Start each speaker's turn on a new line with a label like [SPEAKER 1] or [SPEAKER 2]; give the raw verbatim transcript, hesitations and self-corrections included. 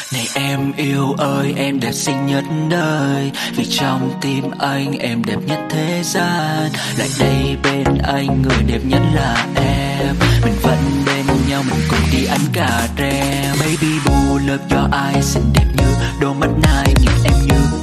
[SPEAKER 1] Này em yêu ơi, em đẹp xinh nhất đời, vì trong tim anh em đẹp nhất thế gian. Lại đây bên anh, người đẹp nhất là em. Mình vẫn bên nhau, mình cùng đi ăn cà rem. Baby boo love your eyes, xinh đẹp như đôi mắt nai, nhìn em như